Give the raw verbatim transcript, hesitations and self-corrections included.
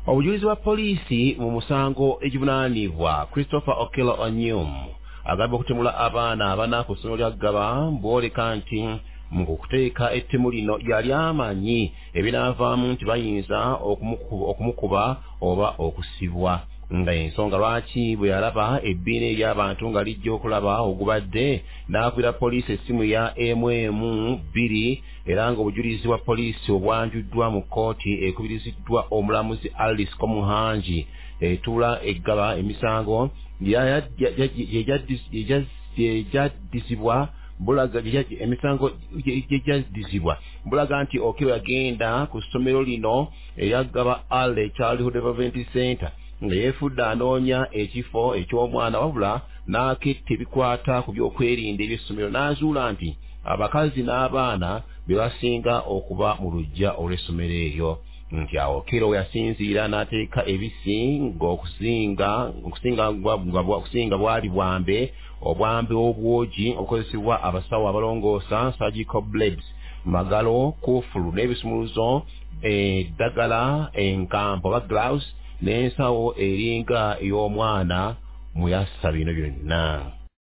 Obujulizi bwa poliisi mu musango egivunaanibwa Christopher Okello Onyum agamba okutemula abaana abana ku ssomero lya Gaba bwoleka nti mu kuteeka ettemu lino yali amanyi ebinaavaamu nti bayinza okumukuba oba okusibwa. Nga ensonga lwaki bwe yalaba ebbiina ery'abantu nga lijja okulaba ogubadde n'akuira poliisi essimu ya M M bbiri era ng'obujulizi bwa poliisi obwanjuddwa mu kkooti ekubiriziddwa omulamuzi Alice Komuhangi etuula eggaba emisango yejjaddizibwa bulaga emisango yejjaddizibwa bulaga nti Okello yagenda ku ssomero lino erya Gaba Early Childhood Development Center nga yeefudde anoonya ekifo eky'omwana wabula n'aketta ebikwata ku by'okwerinda eby'essomero n'azuula nti abakazi n'abaana be basinga okuba mu luggya olw'essomero eryo. Nti awo Okello we yasinziira n'ateeka ebisinga okusinga okusinga bwali bwambe obwambe obwogi obukozesebwa abasawo abalongoosa surgical blades magalo kufulu n'ebisumuluzo eddagala enkampo oba gloves n'ensawo eringa ey'omwana mu yassa bino byonna.